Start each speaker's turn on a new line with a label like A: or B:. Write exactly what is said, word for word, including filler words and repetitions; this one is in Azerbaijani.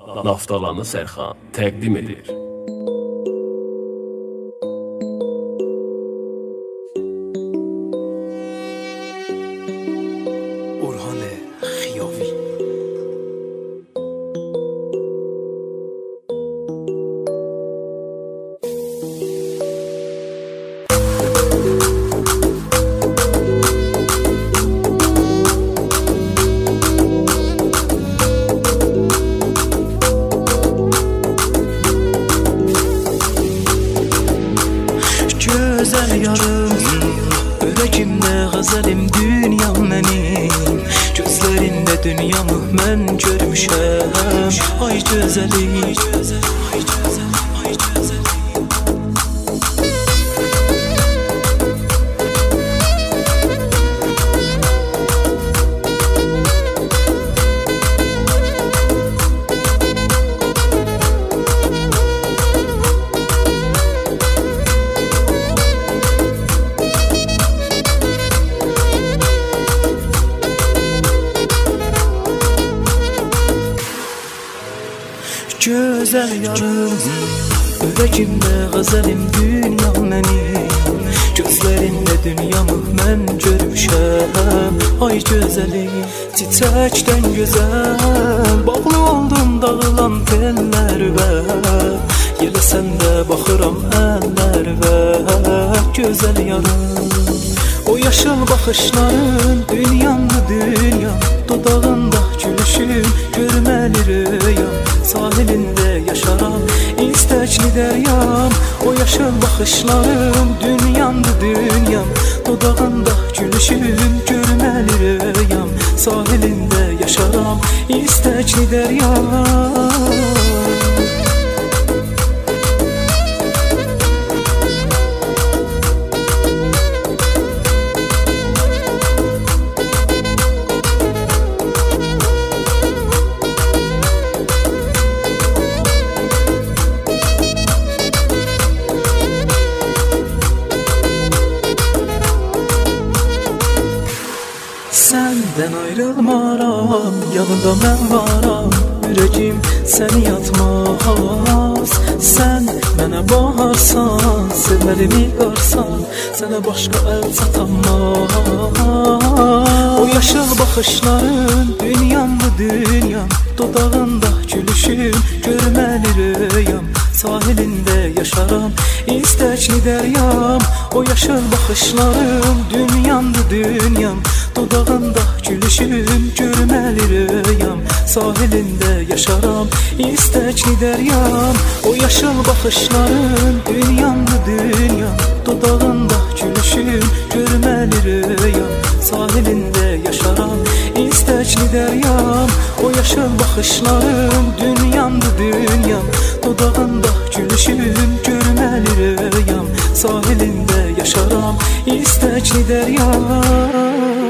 A: Naftalanı Sərxan təqdim edir.
B: Orhan Xiyavi.
C: Gözəl yarım, ürəyimdə qəzəlim dünyam mənim. Gözlərində dünyamı mən görmüşəm. Ay gözəli, ay gözəli, ay gözəli. Gözəl yarım, ürəyimdə qəzəlim dünyam mənim. Gözlərində dünyamı mən görmüşəm. Ay gözəli, çiçəkdən gözəl, bağlı oldum dağılan tellərvə. Yelə səndə baxıram əllərvə. Gözəl yarım, o yaşıl baxışların dünyamdı dünyam. Dodağında gülüşüm, görməli rüyam. Sahilində yaşaram, istəkli dəryam. O yaşıl baxışlarım, dünyamdı dünyam. Dodağında gülüşüm, görməli rüyam. Sahilində yaşaram, istəkli dəryam. Səndən ayrılmaram, yanında mən varam. Ürəyim səni yatmaz. Sən mənə baharsan, sevməlimi qarsan. Sənə başqa əl çatanmaz. O yaşıl baxışların dünyamdı dünyam. Dodağında gülüşüm, görməli rüyam. Sahilində yaşaram, istəkli dəryam. O yaşıl baxışlarım, dünyamdı dünyam. Dodağında gülüşüm, görməli rüyam. Sahilində yaşaram, istəkli dəryam. O yaşıl baxışların, dünyamdı dünyam. Dodağında gülüşüm, görməli rüyam. Sahilində yaşaram, istəkli dəryam. O yaşıl baxışların, dünyamdı dünyam. Dodağında gülüşüm, görməli rüyam. Sahilində yaşaram, istəkli dəryam.